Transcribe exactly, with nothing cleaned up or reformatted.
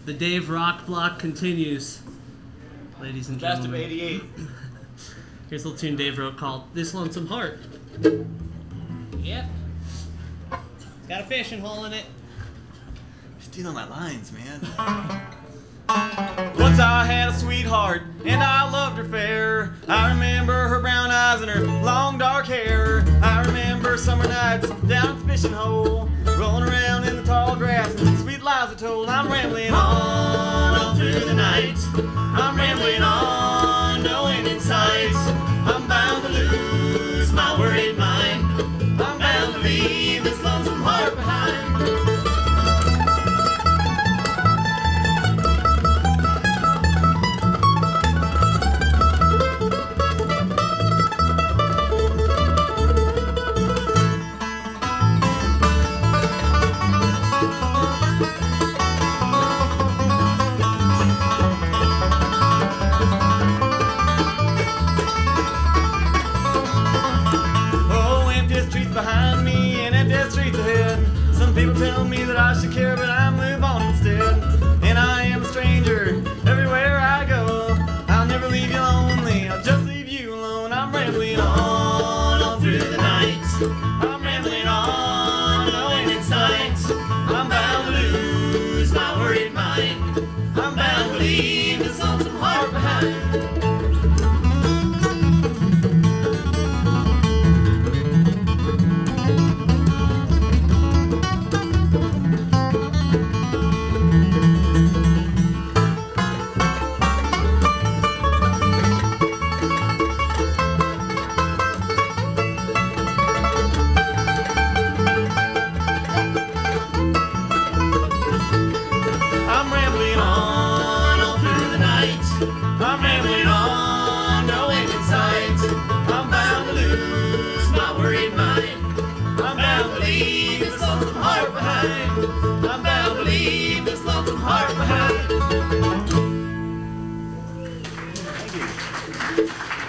The Dave Rock Block continues, ladies and Best gentlemen. of eighty-eight. Here's a little tune Dave wrote called This Lonesome Heart. Yep. It's got a fishing hole in it. Stealing my lines, man. Once I had a sweetheart, and I loved her fair. I remember her brown eyes and her long dark hair. I remember summer nights down at the fishing hole, rolling around in the tall grass, and sweet lies are told. I'm rambling on all through the night. I'm rambling on, no end in sight. I'm bound to lose my worried mind. I'm bound to leave this lonesome heart behind. Behind me and empty streets ahead. Some people tell me that I should care, but I move on instead. And I am a stranger everywhere I go. I'll never leave you lonely, I'll just leave you alone. I'm rambling on all through the night. I'm rambling on, no end in sight. I'm bound to lose my worried mind. I'm bound to leave this lonesome heart behind. I'm rambling on, no end in sight. I'm bound to lose my worried mind. I'm bound to leave this lonesome heart behind. I'm bound to leave this lonesome heart behind. Thank you.